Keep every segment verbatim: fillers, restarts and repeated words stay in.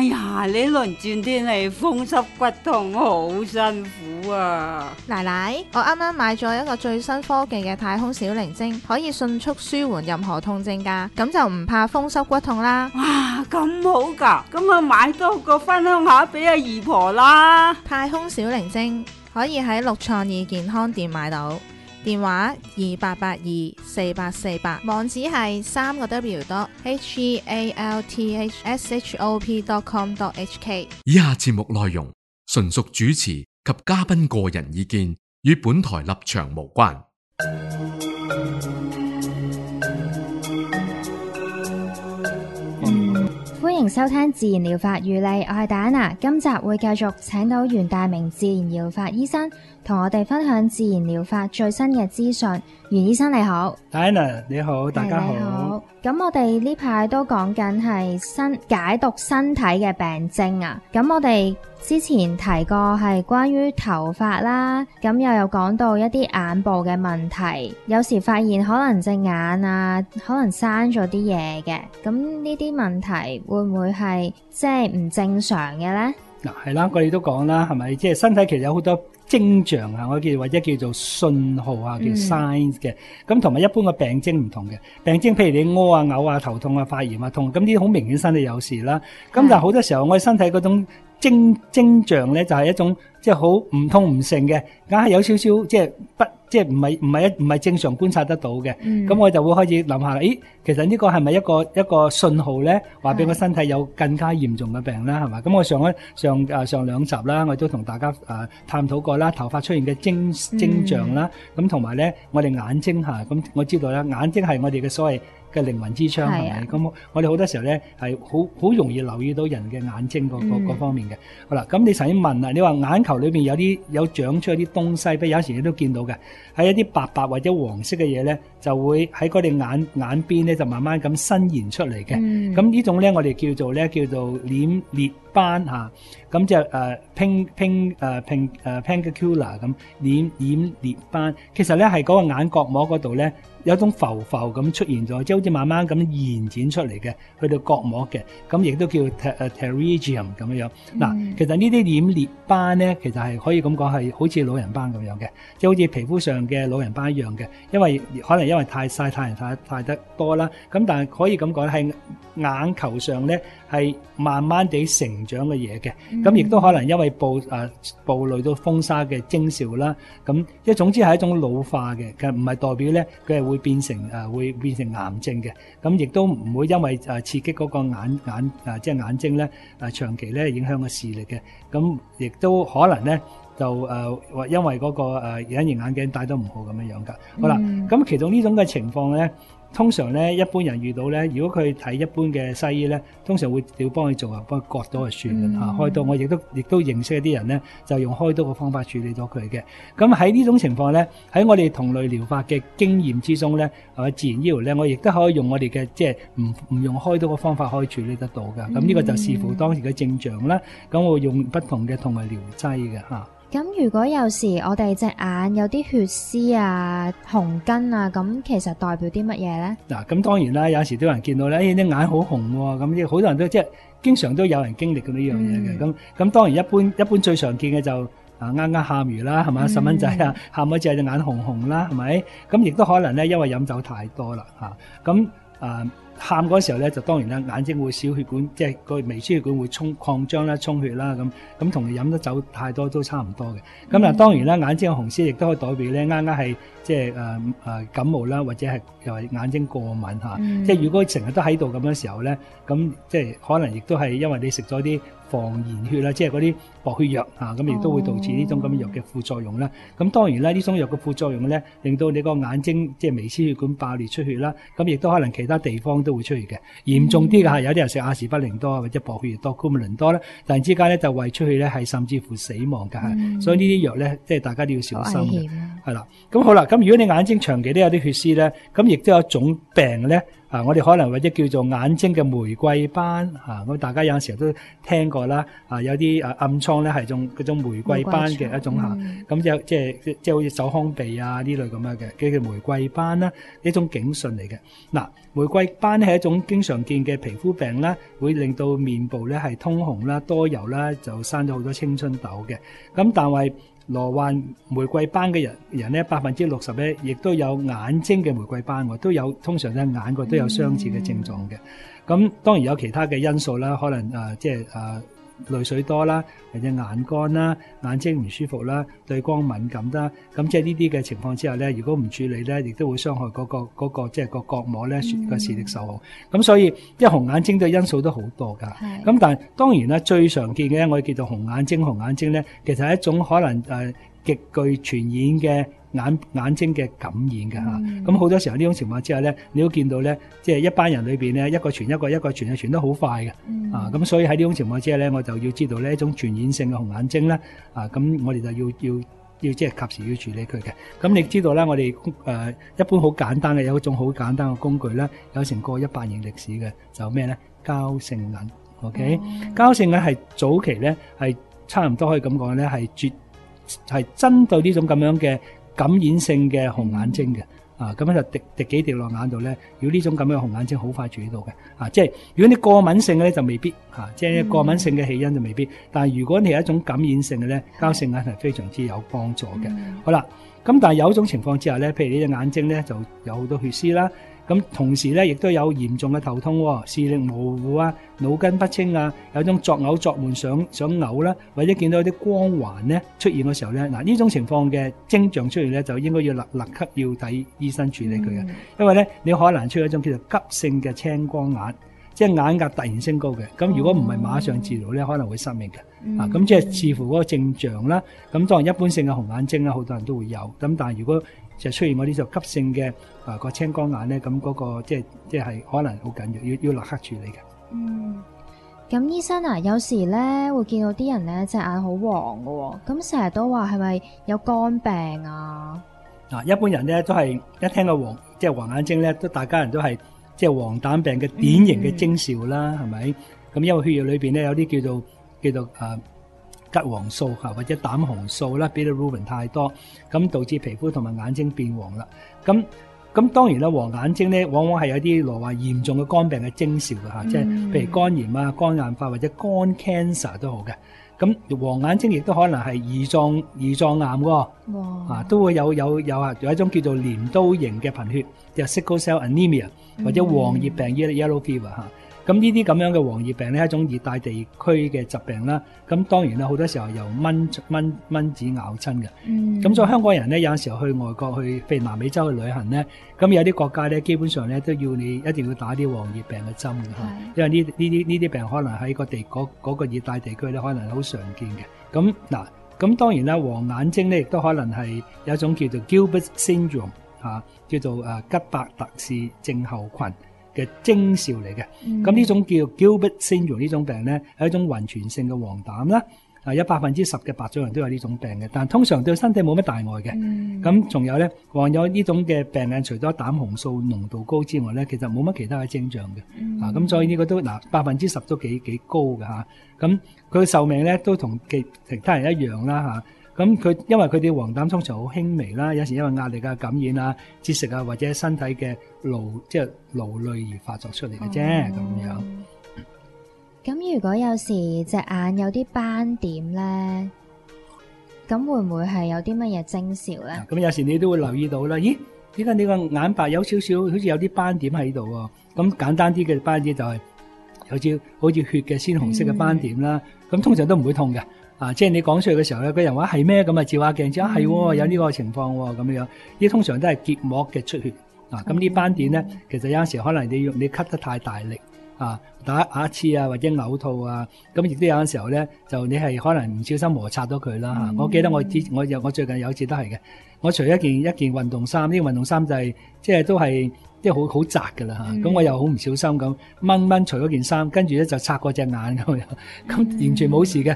呀，呢輪轉天氣風濕骨痛好辛苦啊！ 奶奶，我啱啱買咗一個最新科技嘅太空小靈精，可以迅速舒緩任何痛症㗎，咁就唔怕風濕骨痛啦。 哇，咁好㗎，咁啊買多個分享下俾阿姨婆啦。 太空小靈精可以喺六創意健康店買到，電話二八八二四八四八，網址係三個 W dot H E A L T H S H O P dot com dot H K。 以下節目內容純屬主持及嘉賓個人意見，與本台立場無關。 歡迎收聽自然療法與你，我係戴安娜。今集會繼續請到袁大明自然療法醫生同我哋分享自然療法最新嘅資訊。袁醫生你好。 戴安娜你好，大家好。 你好。咁我哋呢排都講緊係身解讀身體嘅病徵啊。咁我哋之前提過係關於頭髮啦，咁又有講到一啲眼部嘅問題，有時發現可能隻眼啊，可能生咗啲嘢嘅。咁呢啲問題會唔會係即係唔正常嘅呢？ 嗱，係啦，我哋都講啦，係咪？即係身體其實有好多徵象啊，我叫或者叫做信號啊，叫 signs 嘅。咁同埋一般嘅病徵唔同嘅病徵，譬如你屙啊、嘔啊、頭痛啊、發炎啊、痛，咁呢啲好明顯身體有事啦。咁但係好多時候我哋身體嗰種徵徵象咧，就係一種即係好唔痛唔癢嘅，硬係有少少即係不即係唔係唔係一唔係正常觀察得到嘅。咁、嗯、我就會開始諗下啦，咦，其實呢個係咪一個一個信號咧，話俾我身體有更加嚴重嘅病啦，係嘛？咁我上一上誒上兩集啦，我都同大家誒探討過啦，頭髮出現嘅徵徵象啦，咁同埋咧我哋眼睛嚇，咁我知道啦，眼睛係我哋嘅所謂嘅靈魂之窗，係咪？咁我哋好多時候咧係好好容易留意到人嘅眼睛嗰嗰嗰方面嘅。好啦，咁你曾經問啦，你話眼球裏邊有啲有長出一啲東西，不有時你都見到嘅，係一啲白白或者黃色嘅嘢咧，就會喺嗰哋眼眼邊咧就慢慢咁伸延出嚟嘅。咁、嗯、呢種咧我哋叫做咧叫做臉裂斑嚇，咁就誒 pink pink 誒 pink 誒 pancreas 咁臉臉裂斑，其實咧係嗰個眼角膜嗰度咧。有一種浮浮咁出現咗，即係好似慢慢咁延展出嚟嘅，去到角膜嘅，咁亦都叫 pterygium 咁樣。嗱、嗯，其實呢啲臉裂斑咧，其實係可以咁講係好似老人斑咁樣嘅，即係好似皮膚上嘅老人斑一樣嘅。因為可能因為太曬太陽太太得多啦，咁但係可以咁講係眼球上咧係慢慢地成長嘅嘢嘅。咁亦都可能因為暴誒暴露到風沙嘅徵兆啦。咁即係總之係一種老化嘅，其實唔係代表咧佢係會變成誒、呃、會變成癌症嘅，咁亦都唔會因為誒、呃、刺激嗰個眼眼誒、呃、即係眼睛咧誒、呃、長期咧影響個視力嘅，咁亦都可能咧就誒、呃、因為嗰、那個誒隱形眼鏡戴得唔好咁樣樣噶。好啦，咁、嗯、其中呢種嘅情況咧。通常咧，一般人遇到咧，如果佢睇一般嘅西醫咧，通常會要幫佢做啊，幫佢割刀就算嘅嚇、嗯，開刀。我亦都亦都認識一啲人咧，就用開刀嘅方法處理咗佢嘅。咁喺呢種情況咧，喺我哋同類療法嘅經驗之中咧，係咪自然醫療咧，我亦都可以用我哋嘅即係唔唔用開刀嘅方法可以處理得到嘅。咁、嗯、呢個就視乎當時嘅症狀啦。咁我會用不同嘅同類療劑嘅嚇。 咁如果有時我哋隻眼有啲血絲啊、紅筋啊，咁其實代表啲乜嘢咧？嗱， 咁當然啦，有時都有人見到咧，誒啲眼好紅喎，咁啲好多人都即係經常都有人經歷過呢樣嘢嘅。咁、嗯、咁當然一般一般最常見嘅就啊啱啱喊魚啦，係咪？細蚊仔啊，喊嗰隻隻眼紅紅啦，係咪？咁亦都可能咧，因為飲酒太多啦嚇，咁啊。喊嗰時候咧，就當然啦，眼睛會小血管，即係個微絲血管會衝擴張啦、充血啦，咁咁同你飲得酒太多都差唔多嘅。咁嗱，當然啦，眼睛嘅紅絲亦都可以代表咧，啱啱係即係誒誒感冒啦，或者係又係眼睛過敏嚇、嗯。即係如果成日都喺度咁嘅時候咧，咁即係可能亦都係因為你食咗啲防炎血啦，即係嗰啲薄血藥嚇，咁亦都會導致呢種咁嘅藥嘅副作用啦。咁、哦、當然啦，呢種藥嘅副作用咧，令到你個眼睛即係微絲血管爆裂出血啦。咁亦都可能其他地方都會出血嘅，嚴重啲嘅係有啲人食阿士匹靈多或者薄血液多、庫美倫多咧，突然之間咧就胃出血咧係甚至乎死亡嘅、嗯，所以呢啲藥咧即係大家都要小心嘅，係啦。咁好啦，咁如果你眼睛長期都有啲血絲咧，咁亦都有一種病咧啊，我哋可能或者叫做眼睛嘅玫瑰斑啊，咁大家有陣時都聽過啦。啊，有啲啊暗瘡咧係種嗰種玫瑰斑嘅一種嚇，咁就即係即係好似手康鼻啊呢類咁樣嘅，叫玫瑰斑啦，呢種警訊嚟嘅。嗱，玫瑰斑咧係一種經常見嘅皮膚病啦，會令到面部咧係通紅啦、多油啦，就生咗好多青春痘嘅。咁但係羅患玫瑰斑嘅人人咧，百分之六十咧，亦都有眼睛嘅玫瑰斑喎，都有通常咧眼角都有相似嘅症狀嘅。咁、嗯、當然有其他嘅因素啦，可能誒、呃、即係誒、呃、淚水多啦，或者眼乾啦、眼睛唔舒服啦、對光敏感啦。咁即係呢啲嘅情況之下咧，如果唔處理咧，亦都會傷害嗰、嗰個嗰、嗰個即係個角膜咧個視力受耗。咁所以即係紅眼睛嘅因素都好多㗎。咁但係當然啦，最常見嘅我哋叫做紅眼睛，紅眼睛咧其實係一種可能誒、呃、極具傳染嘅眼眼睛嘅感染嘅嚇。咁、嗯、好多時候呢種情況之下咧，你都見到咧，即係一班人裏邊咧，一個傳一個，一個傳就傳得好快嘅。嗯、啊，咁所以喺呢種情況之下咧，我就要知道呢一種傳染性嘅紅眼睛咧，啊，咁我哋就要要要即係及時要處理佢嘅。咁你知道啦，我哋誒、呃、一般好簡單嘅有一種好簡單嘅工具咧，有成個一百年歷史嘅，就咩咧？膠性銀 ，OK？、嗯、膠性銀係早期咧係差唔多可以咁講咧，係絕係針對呢種咁樣嘅感染性嘅紅眼睛嘅。啊，咁樣就滴滴幾滴落眼度咧。如果呢種咁嘅紅眼睛好快處理到嘅，啊，即係如果你過敏性嘅咧就未必，啊，即係過敏性嘅起因就未必。但係如果你係一種感染性嘅咧，膠性銀係非常之有幫助嘅。嗯、好啦，咁但係有一種情況之下咧，譬如你隻眼睛咧就有好多血絲啦。咁同時咧，亦都有嚴重嘅頭痛、視力模糊啊、腦筋不清啊，有種作嘔作悶想想嘔啦，或者見到啲光環咧出現嘅時候咧，嗱呢種情況嘅徵象出現咧，就應該要立立刻要睇醫生處理佢嘅，嗯、因為咧你可能出現一種叫做急性嘅青光眼，即係眼壓突然升高嘅。咁如果唔係馬上治療咧，可能會失明嘅。嗯、啊，咁即係視乎嗰個症狀啦。咁當然一般性嘅紅眼睛啦，好多人都會有。咁但係如果就出現嗰啲就急性嘅啊個青光眼咧，咁嗰個即係即係可能好緊要，要要立刻處理嘅。 嗯，咁醫生啊，有時咧會見到啲人咧隻眼好黃嘅，咁成日都話係咪有肝病啊？ 啊，一般人咧都係一聽到黃即係黃眼睛咧，都大家人都係即係黃疸病嘅典型嘅徵兆啦，係咪、嗯？咁因為血液裏邊咧有啲叫做叫做啊。橘黃素嚇或者膽紅素啦，bilirubin太多，咁導致皮膚同埋眼睛變黃啦。咁咁當然啦，黃眼睛咧往往係有啲羅話嚴重嘅肝病嘅徵兆嘅嚇，即係、嗯、譬如肝炎啊、肝硬化或者肝 cancer 都好嘅。咁黃眼睛亦都可能係胰臟胰臟癌喎，哇啊都會有有有啊有一種叫做鐮刀型嘅貧血，就 sickle cell anemia 或者黃熱病 yellow fever 嚇。咁呢啲咁樣嘅黃熱病咧係一種熱帶地區嘅疾病啦。咁當然啦，好多時候由蚊蚊蚊子咬親嘅。咁、嗯、所以香港人咧有陣時候去外國去譬如南美洲去旅行咧，咁有啲國家咧基本上咧都要你一定要打啲黃熱病嘅針嘅嚇，因為呢呢啲呢啲病可能喺個地嗰嗰、嗰個熱帶地區咧可能好常見嘅。咁嗱，咁當然啦，黃眼睛咧亦都可能係有一種叫做 Gilbert syndrome 嚇、啊，叫做誒吉伯特氏症候群嘅徵兆嚟嘅。咁呢、嗯、種叫 Gilbert syndrome 呢種病咧係一種遺傳性嘅黃疸啦，啊有百分之十嘅白種人都有呢種病嘅，但係通常對身體冇乜大礙嘅。咁仲、嗯、有咧，患有呢種嘅病人除咗膽紅素濃度高之外咧，其實冇乜其他嘅徵象嘅。嗯、啊咁所以呢個都嗱百分之十都幾幾高嘅嚇。咁佢嘅壽命咧都同其其他人一樣啦嚇。咁佢因為佢哋黃疸通常好輕微啦，有時因為壓力啊、感染啊、節食啊或者身體嘅勞即係勞累而發作出嚟嘅啫咁樣。 咁如果有時隻眼有啲斑點咧，咁會唔會係有啲乜嘢徵兆咧？咁有時你都會留意到啦，咦？點解你個眼白有少少好似有啲斑點喺度喎？咁簡單啲嘅斑點就係好似好似血嘅鮮紅色嘅斑點啦。咁、嗯、通常都唔會痛嘅。啊，即係你講出去嘅時候咧，個人話係咩咁啊？照下鏡，照下係喎，有呢個情況喎，咁樣呢啲通常都係結膜嘅出血。啊，咁呢斑點咧，其實有陣時可能你用你咳得太大力，啊，打牙齒啊，或者嘔吐啊，咁亦都有陣時候咧，就你係可能唔小心摩擦到佢啦嚇。我記得我之我有我最近有一次都係嘅，我除一件一件運動衫，呢個運動衫就係即係都係即係好好窄㗎啦嚇。咁我又好唔小心咁掹掹除嗰件衫，跟住咧就擦過隻眼咁樣，咁完全冇事嘅。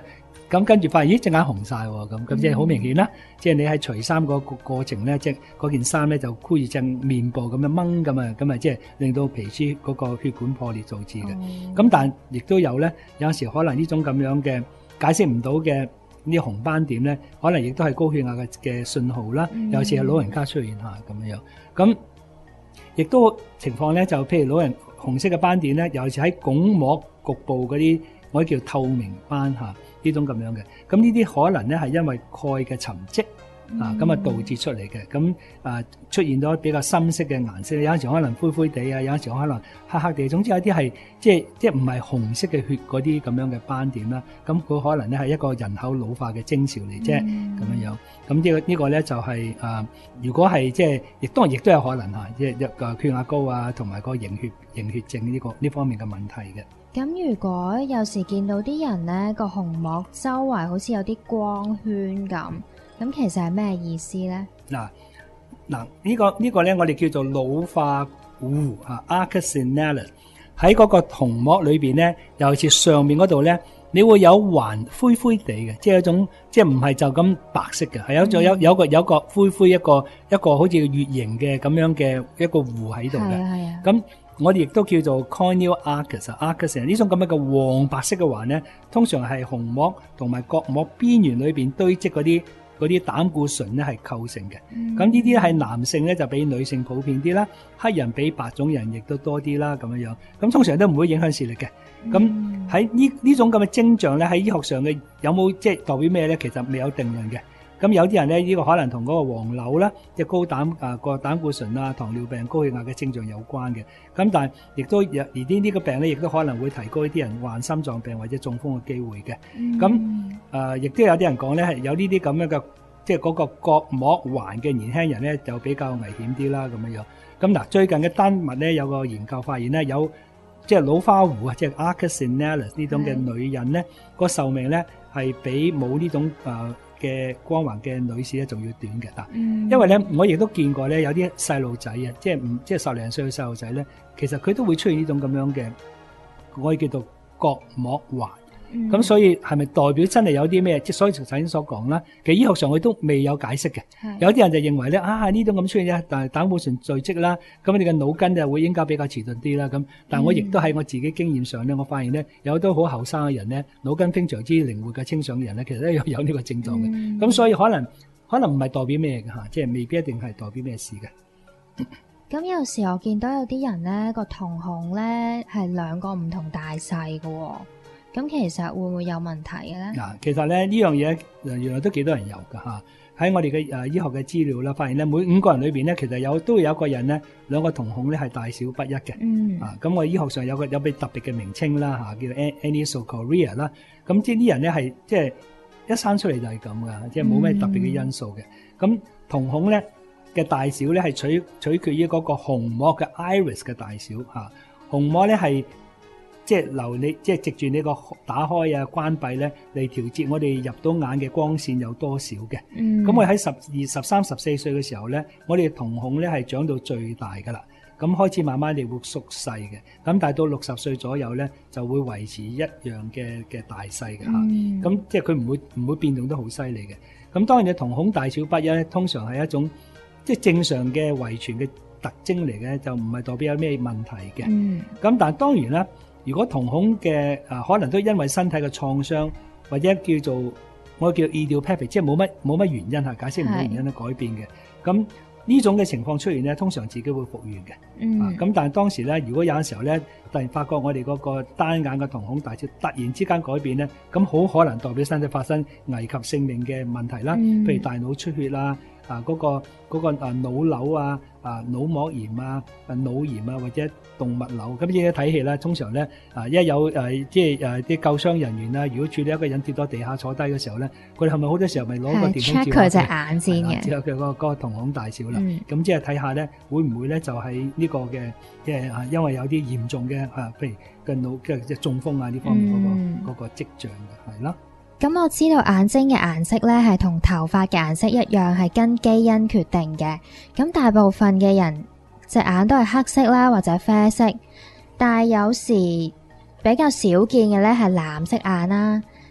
咁跟住發現咦隻眼紅晒喎，咁咁即係好明顯啦。即係你喺除衫個過程咧，即係嗰件衫咧就箍住隻面部咁樣掹咁啊，咁啊即係令到皮膚嗰個血管破裂導致嘅。咁、嗯、但亦都有咧，有陣時可能呢種咁樣嘅解釋唔到嘅呢啲紅斑點咧，可能亦都係高血壓嘅嘅信號啦。嗯、有時係老人家出現下咁樣樣，咁亦都情況咧就譬如老人紅色嘅斑點咧，尤其是喺鞏膜局部嗰啲，我哋叫透明斑嚇。呢種咁樣嘅，咁呢啲可能咧係因為鈣嘅沉積、嗯、啊，咁啊導致出嚟嘅，咁啊出現咗比較深色嘅顏色，有陣時可能灰灰地啊，有陣時可能黑黑地，總之有啲係即係即係唔係紅色嘅血嗰啲咁樣嘅斑點啦，咁佢可能咧係一個人口老化嘅徵兆嚟啫，咁、嗯、樣樣，咁呢、這個呢、這個咧就係、是、啊，如果係即係亦當然亦都有可能嚇，即係一個血壓高啊，同埋個凝血凝血症呢、這個呢方面嘅問題嘅。 咁如果有時見到啲人咧個紅膜周圍好似有啲光圈咁，咁其實係咩意思咧？ 嗱嗱呢個呢個咧，我哋叫做老化弧啊 arcus signalis 喺嗰個紅膜裏邊咧，尤其是上面嗰度咧，你會有環灰灰地嘅，即係一種即係唔係就咁白色嘅，係有種有有個有個灰灰一個一個好似月形嘅咁樣嘅一個弧喺度嘅，係啊，咁。我哋亦都叫做 corneal arcus，arcus 呢種咁樣嘅黃白色嘅環咧，通常係紅膜同埋角膜邊緣裏邊堆積嗰啲嗰啲膽固醇咧係構成嘅。咁呢啲係男性咧就比女性普遍啲啦，黑人比白種人亦都多啲啦咁樣樣。咁通常都唔會影響視力嘅。咁喺呢呢種咁嘅徵象咧，喺醫學上嘅有冇即係代表咩咧？其實未有定論嘅。咁有啲人咧，呢、這個可能同嗰個黃瘤啦，即係高膽啊個膽固醇啊、糖尿病、高血壓嘅症狀有關嘅。咁但係亦都有而呢呢個病咧，亦都可能會提高一啲人患心臟病或者中風嘅機會嘅。咁誒亦都有啲人講咧，係有呢啲咁樣嘅，即係嗰個角膜環嘅年輕人咧，就比較危險啲啦咁樣樣。咁嗱，最近嘅丹麥咧有個研究發現咧，有即係老花弧啊，即係 arcus signalis 呢種嘅女人咧，個壽命咧係比冇呢種誒。呃嘅光環嘅女士咧，仲要短嘅嗱，嗯、因為咧，我亦都見過咧，有啲細路仔啊，即係唔即係十零歲嘅細路仔咧，其實佢都會出現呢種咁樣嘅，我哋叫做角膜環。咁、嗯、所以係咪代表真係有啲咩？即係所以頭先所講啦，其實醫學上佢都未有解釋嘅。有啲人就認為咧，啊呢種咁出現啫，但係膽固醇聚積啦，咁你嘅腦筋就會應該比較遲鈍啲啦。咁，但係我亦都喺我自己經驗上咧，我發現咧，有好多好後生嘅人咧，腦筋非常之靈活嘅清醒嘅人咧，其實都有有呢個症狀嘅。咁、嗯、所以可能可能唔係代表咩嘅嚇，即係未必一定係代表咩事嘅。 咁有時我見到有啲人咧，個瞳孔咧係兩個唔同大細嘅喎。咁其實會唔會有問題嘅咧？嗱， 其實咧呢樣嘢原來都幾多人有㗎嚇。喺我哋嘅誒醫學嘅資料啦，發現咧每五個人裏邊咧，其實有都會有一個人咧兩個瞳孔咧係大小不一嘅。嗯。啊，咁我醫學上有個有比特別嘅名稱啦嚇，叫做 anisocoria 啦。咁即係啲人咧係即係一生出嚟就係咁噶，即係冇咩特別嘅因素嘅。咁、嗯、瞳孔咧嘅大小咧係取取決於嗰個虹膜嘅 iris 嘅大小嚇。虹膜咧係。即係留你，即係藉住你個打開啊、關閉咧，嚟調節我哋入到眼嘅光線有多少嘅。嗯。咁我喺十二、十三、十四歲嘅時候咧，我哋瞳孔咧係長到最大噶啦。咁開始慢慢地會縮細嘅。咁但係到六十歲左右咧，就會維持一樣嘅嘅大細嘅嚇。嗯。咁即係佢唔會唔會變動得好犀利嘅。咁當然你瞳孔大小不一咧，通常係一種即係正常嘅遺傳嘅特徵嚟嘅，就唔係代表有咩問題嘅。嗯。咁但係當然啦。如果瞳孔嘅啊，可能都因為身體嘅創傷，或者叫做我叫 idiopathic，即係冇乜冇乜原因嚇，解釋唔到原因咧改變嘅。咁呢種嘅情況出現咧，通常自己會復原嘅。嗯。啊，咁但係當時咧，如果有陣時候咧，突然發覺我哋嗰個單眼嘅瞳孔大小突然之間改變咧，咁好可能代表身體發生危及性命嘅問題啦。嗯。譬如大腦出血啦，啊嗰個嗰個啊腦瘤啊。啊腦膜炎啊、啊腦炎啊或者動脈瘤，咁依家睇戲啦，通常咧啊一有誒即係誒啲救傷人員啦，如果處理一個人跌咗地下坐低嘅時候咧，佢哋係咪好多時候咪攞個電筒照佢隻眼先嘅，照佢個個瞳孔大小啦，咁即係睇下咧會唔會咧就喺呢個嘅即係啊，因為有啲嚴重嘅啊，譬如嘅腦嘅即係中風啊呢方面嗰個嗰個跡象嘅，係啦。 咁我知道眼睛嘅顏色咧係同頭髮嘅顏色一樣，係跟基因決定嘅。咁大部分嘅人隻眼都係黑色啦，或者啡色，但係有時比較少見嘅咧係藍色眼啦。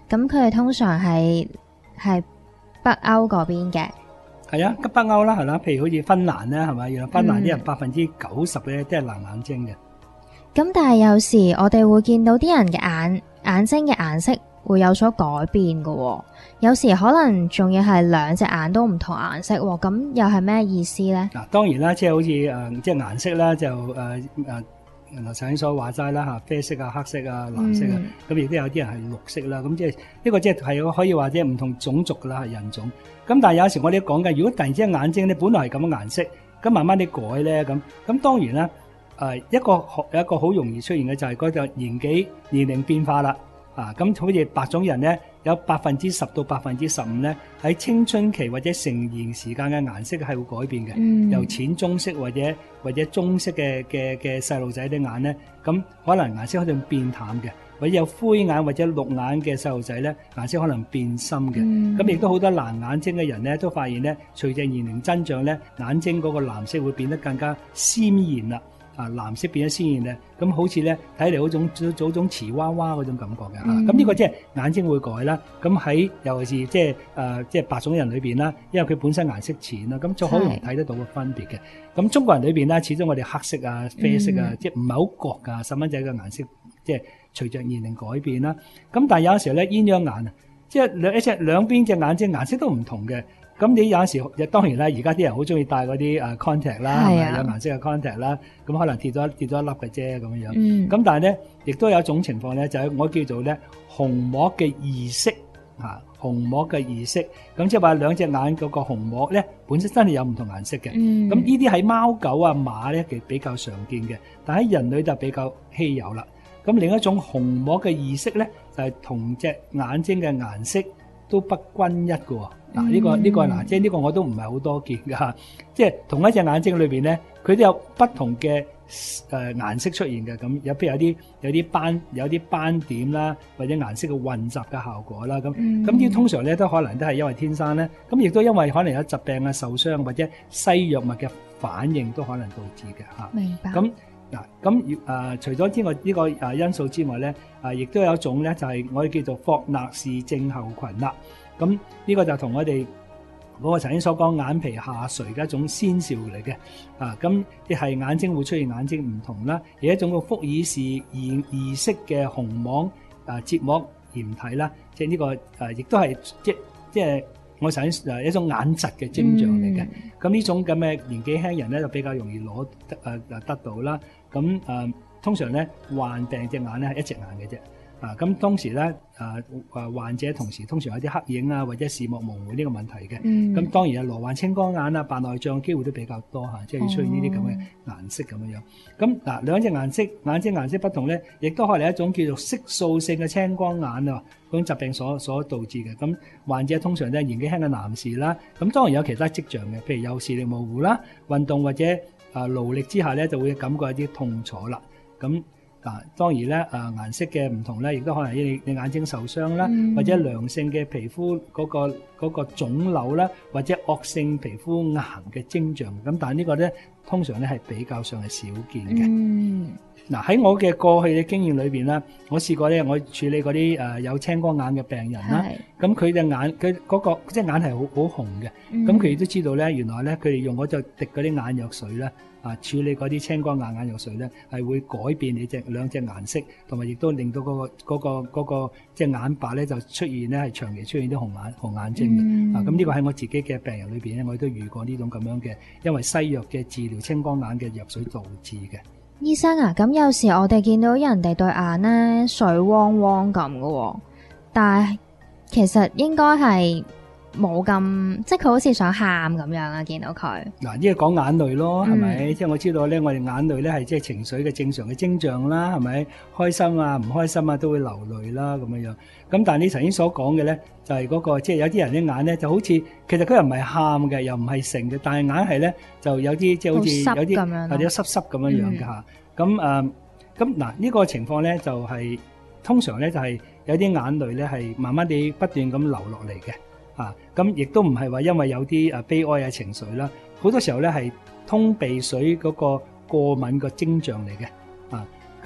咁佢哋通常係係北歐嗰邊嘅。 係啊，北歐啦，係啦，譬如好似芬蘭咧，係咪？原來芬蘭啲人百分之九十咧都係藍眼睛嘅。 咁但係有時我哋會見到啲人嘅眼眼睛嘅顏色會有所改變㗎喎，有時可能仲要係兩隻眼都唔同顏色喎，咁又係咩意思咧？ 嗱，當然啦，即係好似誒，即係顏色啦，就誒誒，頭先所話齋啦嚇，啡色啊、黑色啊、藍色啊，咁亦都有啲人係綠色啦，咁即係呢個即係係可以話即係唔同種族㗎啦，係人種。咁但係有時我哋講嘅，如果突然之間眼睛咧本來係咁嘅顏色，咁慢慢啲改咧，咁咁當然啦。誒一個有一個好容易出現嘅就係嗰個年紀年齡變化啦，啊咁好似白種人咧有百分之十到百分之十五咧喺青春期或者成年時間嘅顏色係會改變嘅，嗯、由淺棕色或者或者棕色嘅嘅嘅細路仔啲眼咧，咁可能顏色可能變淡嘅，或者有灰眼或者綠眼嘅細路仔咧顏色可能變深嘅，咁亦都好多藍眼睛嘅人咧都發現咧，隨著年齡增長咧，眼睛嗰個藍色會變得更加鮮豔啦。啊，藍色變咗鮮豔咧，咁好似咧睇嚟嗰種嗰種瓷娃娃嗰種感覺嘅嚇，咁呢、嗯、個即係眼睛會改啦。咁喺尤其是即係誒即係白種人裏邊啦，因為佢本身顏色淺啦，咁就好容易睇得到個分別嘅。咁是中國人裏邊咧，始終我哋黑色啊、啡色啊，嗯、即係唔係好覺㗎，細蚊仔嘅顏色即係隨着年齡改變啦。咁但係有時候咧鴛鴦眼啊，即係兩一隻兩邊隻眼睛顏色都唔同嘅。咁你有陣時，當然啦，而家啲人好中意戴嗰啲誒 contact 啦，係啊、有顏色嘅 contact 啦，咁可能跌咗跌咗一粒嘅啫咁樣樣。咁、嗯、但係咧，亦都有一種情況咧，就係、是、我叫做咧虹膜嘅異色嚇，虹膜嘅異色。咁即係話兩隻眼嗰個虹膜咧，本身真係有唔同顏色嘅。咁呢啲喺貓狗啊馬咧，其實比較常見嘅，但喺人類就比較稀有啦。咁另一種虹膜嘅異色咧，就係、是、同隻眼睛嘅顏色都不均一嘅喎。嗱，呢個呢個嗱，即係呢個我都唔係好多見㗎，即係同一隻眼睛裏邊咧，佢都有不同嘅誒顏色出現嘅，咁有譬如有啲有啲斑有啲斑點啦，或者顏色嘅混雜嘅效果啦，咁咁呢通常咧都可能都係因為天生咧，咁亦都因為可能有疾病啊、受傷或者西藥物嘅反應都可能導致嘅嚇。明白。咁嗱，咁誒除咗之外呢個誒因素之外咧，啊亦都有一種咧就係我哋叫做霍納氏症候群啦。咁呢個就同我哋嗰個頭先所講眼皮下垂嘅一種先兆嚟嘅，啊咁亦係眼睛會出現眼睛唔同啦，有一種個福爾氏異異色嘅虹膜啊結膜炎體啦，即係呢個誒亦都係即即係我頭先誒一種眼疾嘅徵象嚟嘅。咁呢、嗯、種咁嘅年紀輕人咧就比較容易攞得誒誒得到啦。咁誒、呃、通常咧患病隻眼咧係一隻眼嘅啫。啊，咁當時咧，啊啊患者同時通常有啲黑影啊，或者視網模糊呢個問題嘅。咁、嗯、當然有羅患青光眼啊、白內障嘅機會都比較多嚇，即係要出現呢啲咁嘅顏色咁樣樣。咁嗱、哦，兩隻顏色眼睛顏色不同咧，亦都可能係一種叫做色素性嘅青光眼啊，嗰種疾病所所導致嘅。咁患者通常都係年紀輕嘅男士啦。咁當然有其他跡象嘅，譬如有視力模糊啦，運動或者啊勞力之下咧就會感覺一啲痛楚啦。咁嗱，當然咧，誒顏色嘅唔同咧，亦都可能你你眼睛受傷啦，嗯、或者良性嘅皮膚嗰、嗰個嗰、嗰個腫瘤啦，或者惡性皮膚癌嘅徵象。咁但係呢個咧，通常咧係比較上係少見嘅。嗱喺、嗯、我嘅過去嘅經驗裏邊咧，我試過咧，我處理嗰啲誒有青光眼嘅病人啦，咁佢隻眼佢嗰、嗰個即係眼係好好紅嘅，咁佢亦都知道咧，原來咧佢哋用嗰隻滴嗰啲眼藥水咧。啊！處理嗰啲青光眼眼藥水咧，係會改變你隻兩隻顏色，同埋亦都令到嗰、嗰個嗰、嗰個嗰個即係眼白咧就出現咧係長期出現啲紅眼紅眼睛嘅。嗯、啊！咁呢個喺我自己嘅病人裏邊咧，我都遇過呢種咁樣嘅，因為西藥嘅治療青光眼嘅藥水導致嘅。 醫生啊，咁有時我哋見到人哋對眼咧水汪汪咁嘅喎，但係其實應該係。冇咁，即係佢好似想喊咁樣啊！見到佢嗱，呢個講眼淚咯，係咪？嗯、即係我知道咧，我哋眼淚咧係即係情緒嘅正常嘅徵象啦，係咪？開心啊，唔開心啊，都會流淚啦，咁樣樣。咁但係你頭先所講嘅咧，就係、是、嗰、那個即係有啲人啲眼咧就好似，其實佢又唔係喊嘅，又唔係成嘅，但係硬係咧就有啲即係好似有啲或者濕濕咁樣樣嘅嚇。咁誒，咁嗱呢個情況咧就係、是、通常咧就係、是、有啲眼淚咧係慢慢地不斷咁流落嚟嘅。啊，咁亦都唔係話因為有啲誒悲哀嘅情緒啦，好多時候咧係通鼻水嗰個過敏個徵象嚟嘅，啊，咁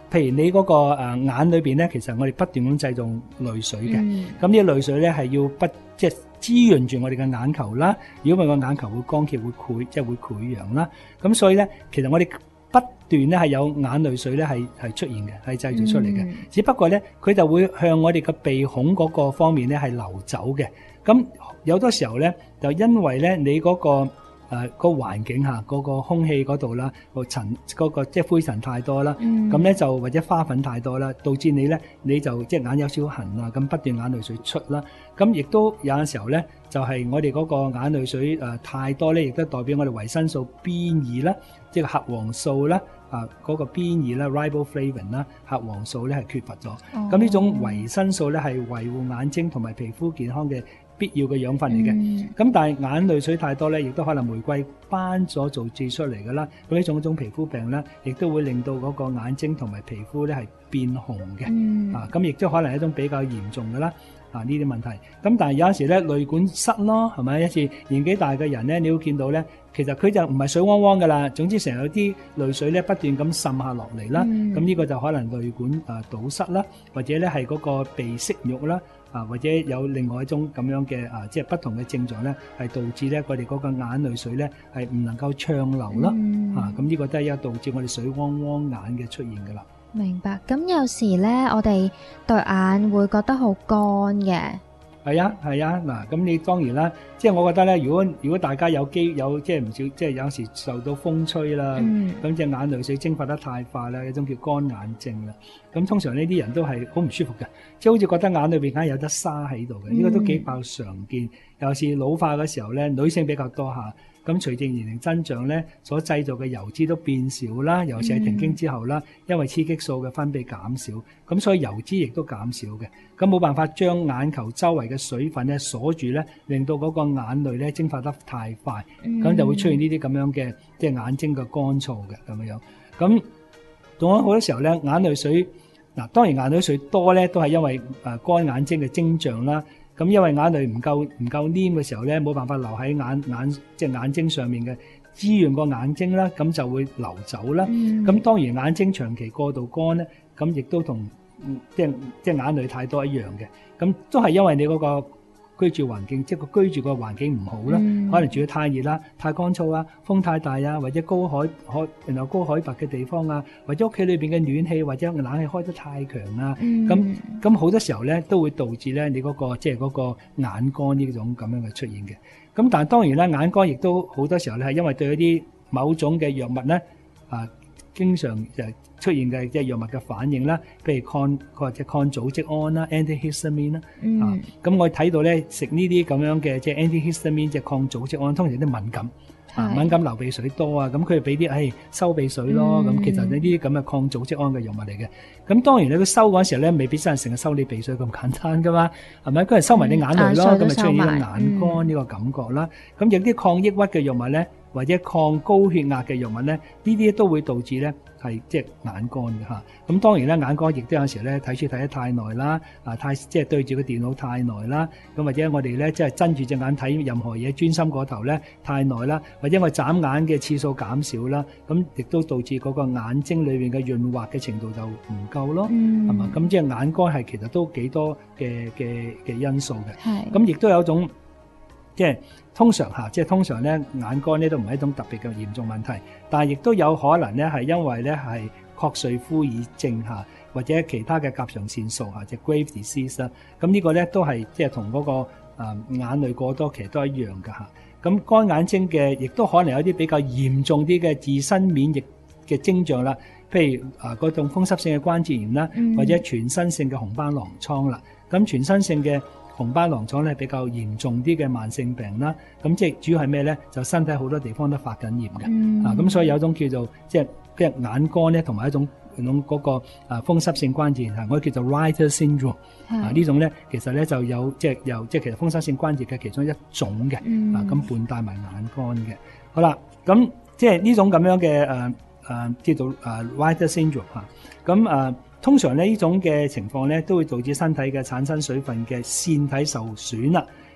譬如你嗰個誒眼裏邊咧，其實我哋不斷咁製造淚水嘅，咁呢啲淚水咧係要不即係滋潤住我哋嘅眼球啦。如果唔係個眼球會乾竭，會潰即係會潰瘍啦。咁所以咧，其實我哋不斷咧係有眼淚水咧係係出現嘅，係製造出嚟嘅。嗯、只不過咧，佢就會向我哋嘅鼻孔嗰個方面咧係流走嘅。咁有多時候咧，就因為咧你嗰、嗰個。誒、呃嗰個環境下嗰、嗰個空氣嗰度啦，個塵嗰個即係灰塵太多啦，咁咧、嗯、就或者花粉太多啦，導致你咧你就即係眼有少少痕啊，咁不斷眼淚水出啦。咁亦都有陣時候咧，就係、是、我哋嗰個眼淚水誒、呃、太多咧，亦都代表我哋維生素 B 二 啦，即係核黃素啦，啊嗰、嗰個 B 二 啦 riboflavin 啦，核黃素咧係缺乏咗。咁呢、哦、種維生素咧係維護眼睛同埋皮膚健康嘅必要嘅養分嚟嘅，咁、嗯、但係眼淚水太多咧，亦都可能玫瑰斑所造製出嚟噶啦。咁呢種種皮膚病咧，亦都會令到嗰個眼睛同埋皮膚咧係變紅嘅，嗯、啊咁亦都可能係一種比較嚴重嘅啦。啊呢啲問題，咁但係有陣時咧淚管塞咯，係咪？一次年紀大嘅人咧，你會見到咧，其實佢就唔係水汪汪噶啦，總之成日有啲淚水咧不斷咁滲下落嚟啦。咁呢、嗯、個就可能淚管誒堵塞啦，或者咧係嗰個鼻息肉啦。啊，或者有另外一種咁樣嘅啊，即係不同嘅症狀咧，係導致咧我哋嗰個眼淚水咧係唔能夠暢流咯。嗯、啊，咁呢個都係一個導致我哋水汪汪眼嘅出現噶啦。 明白。咁有時咧，我哋對眼會覺得好乾嘅。 係啊，係啊，嗱，咁你當然啦，即係我覺得咧，如果如果大家有機有即係唔少，即係有時受到風吹啦，咁隻、嗯、眼淚水蒸發得太快啦，一種叫乾眼症啦。咁通常呢啲人都係好唔舒服嘅，即係好似覺得眼裏邊梗係有得沙喺度嘅，呢、嗯、個都幾爆常見。尤其是老化嘅時候咧，女性比較多下。咁隨住年齡增長咧，所製造嘅油脂都變少啦，尤其係停經之後啦，嗯、因為雌激素嘅分泌減少，咁所以油脂亦都減少嘅。咁冇辦法將眼球周圍嘅水分咧鎖住咧，令到嗰個眼淚咧蒸發得太快，咁、嗯、就會出現呢啲咁樣嘅即係眼睛嘅乾燥嘅咁樣。咁仲有好多時候咧，眼淚水嗱，當然眼淚水多咧，都係因為誒乾眼睛嘅徵象啦。咁因為眼淚唔夠唔夠黏嘅時候咧，冇辦法留喺眼眼即係眼睛上面嘅滋潤個眼睛啦，咁就會流走啦。咁、嗯、當然眼睛長期過度乾咧，咁亦都同即係即係眼淚太多一樣嘅。咁都係因為你嗰個居住環境，即係個居住個環境唔好啦，嗯、可能住得太熱啦、太乾燥啊、風太大啊，或者高海海然後高海拔嘅地方啊，或者屋企裏邊嘅暖氣或者冷氣開得太強啊，咁咁好多時候咧都會導致咧你嗰、嗰個即係嗰個眼乾呢種咁樣嘅出現嘅。咁但係當然啦，眼乾亦都好多時候咧係因為對一啲某種嘅藥物咧啊，經常就出現嘅即係藥物嘅反應啦，譬如抗或者抗組織胺啦 （antihistamine） 啦，嗯、啊，咁我睇到咧食呢啲咁樣嘅即係 antihistamine 即係抗組織胺，通常都敏感，是啊，敏感流鼻水多啊，咁佢俾啲誒收鼻水咯，咁、嗯、其實呢啲咁嘅抗組織胺嘅藥物嚟嘅。咁當然你佢收嗰陣時候咧，未必真係成日收你鼻水咁簡單噶嘛，係咪？佢係收埋你眼淚咯，咁咪、嗯、出現呢個眼乾呢個感覺啦。咁、嗯、有啲抗抑鬱嘅藥物咧，或者抗高血壓嘅藥物咧，呢啲都會導致咧係即係眼乾嘅嚇。咁當然咧，眼乾亦都有時咧睇書睇得太耐啦，啊太即係對住個電腦太耐啦，咁或者我哋咧即係睜住隻眼睇任何嘢專心嗰頭咧太耐啦，或者我眨眼嘅次數減少啦，咁亦都導致嗰個眼睛裏邊嘅潤滑嘅程度就唔夠咯，係嘛、嗯？咁即係眼乾係其實都幾多嘅嘅嘅因素嘅，咁亦都有一種。即係通常嚇，即係通常咧眼乾咧都唔係一種特別嘅嚴重問題，但係亦都有可能咧係因為咧係確瑞夫爾症嚇，或者其他嘅甲狀腺素嚇，即係 Graves' disease 啦。咁呢個咧都係即係同嗰個啊眼淚過多其實都一樣㗎嚇。咁乾眼睛嘅亦都可能有啲比較嚴重啲嘅自身免疫嘅徵象啦，譬如啊嗰種風濕性嘅關節炎啦，或者全身性嘅紅斑狼瘡啦。咁全身性嘅紅斑狼瘡咧比較嚴重啲嘅慢性病啦，咁即係主要係咩咧？就身體好多地方都發緊炎嘅，嗯、啊咁所以有一種叫做即係即係眼乾咧，同埋一種種嗰個啊風濕性關節炎，我哋叫做 Reiter syndrome，是啊種呢種咧其實咧就有即係有即係其實風濕性關節嘅其中一種嘅，嗯、啊咁伴帶埋眼乾嘅。好啦，咁即係呢種咁樣嘅誒誒叫做誒 Reiter syndrome 嚇，咁啊。通常咧呢種嘅情況咧，都會導致身體嘅產生水分嘅腺體受損啦。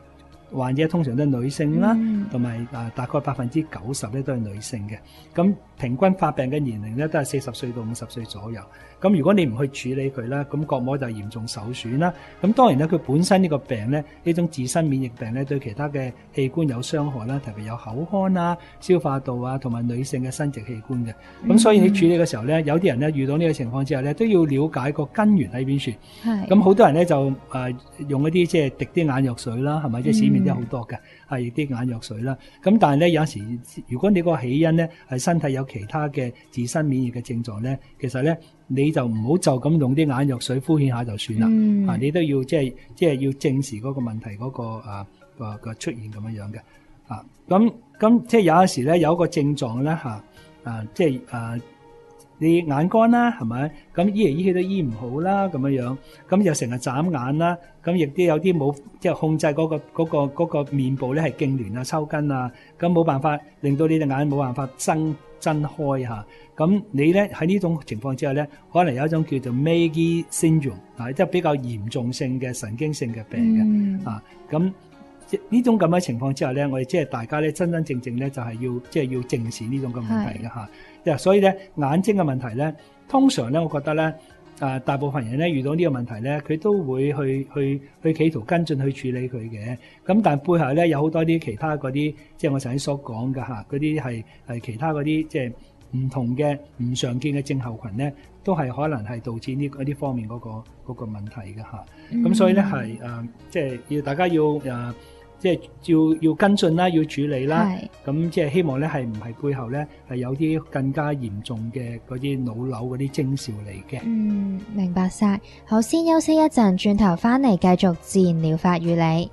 患者通常都係女性啦， 嗯同埋啊大概百分之九十咧都係女性嘅。咁平均發病嘅年齡咧都係四十歲到五十歲左右。咁如果你唔去處理佢啦，咁角膜就嚴重受損啦。咁當然咧，佢本身呢個病咧，呢種自身免疫病咧，對其他嘅器官有傷害啦，特別有口腔啊、消化道啊，同埋女性嘅生殖器官嘅。咁所以你處理嘅時候咧，有啲人咧遇到呢個情況之下咧，都要了解個根源喺邊處。 係咁好多人咧就誒、呃、用一啲即係滴啲眼藥水啦，係咪？即係市面都有好多嘅，係啲眼藥水啦。咁但係咧有時，如果你個起因咧係身體有其他嘅自身免疫嘅症狀咧，其實咧你就唔好就咁用啲眼藥水敷衍下就算啦。 嗯啊，你都要即係即係要正視嗰個問題嗰、嗰個啊個個出現咁樣樣嘅。啊，咁咁即係有時咧有一個症狀咧嚇啊，即係啊。你眼乾啦，係咪？咁醫嚟醫去都醫唔好啦，咁樣樣，咁就成日眨眼啦，咁亦都有啲冇即係控制嗰、個嗰、個嗰、個面部咧係痙攣啊、抽筋啊，咁冇辦法令到你隻眼冇辦法睜睜開嚇。咁你咧喺呢種情況之下咧，可能有一種叫做 Meige syndrome 啊，即係比較嚴重性嘅神經性嘅病嘅、 嗯、 啊，咁。呢種咁嘅情況之下咧，我哋即係大家咧真真正正咧就係要即係要正視呢種咁嘅問題嘅嚇。即係所以咧眼睛嘅問題咧，通常咧我覺得咧啊大部分人咧遇到呢個問題咧，佢都會去去去企圖跟進去處理佢嘅。咁但係背後咧有好多啲其他嗰啲，即係我頭先所講嘅嚇，嗰啲係係其他嗰啲即係唔同嘅唔常見嘅症候群咧，都係可能係導致呢嗰啲方面嗰個嗰個問題嘅嚇。咁、嗯、所以咧係誒，即係要大家要誒。呃即係要要跟進啦，要處理啦。咁即係希望咧，係唔係背後咧係有啲更加嚴重嘅嗰啲腦瘤嗰啲徵兆嚟嘅。 嗯，明白晒。好，先休息一陣，轉頭翻嚟繼續自然療法與你。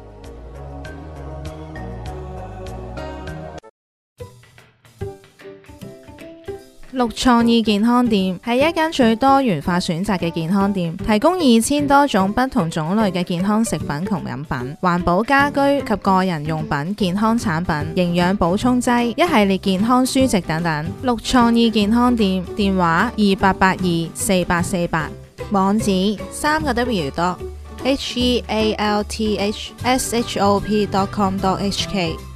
綠創意健康店係一間最多元化選擇嘅健康店，提供二千多種不同種類嘅健康食品同飲品、環保家居及個人用品、健康產品、營養補充劑、一系列健康書籍等等。綠創意健康店電話二八八二四八四八，網址三個 W dot H E A L T H S H O P dot com dot H K。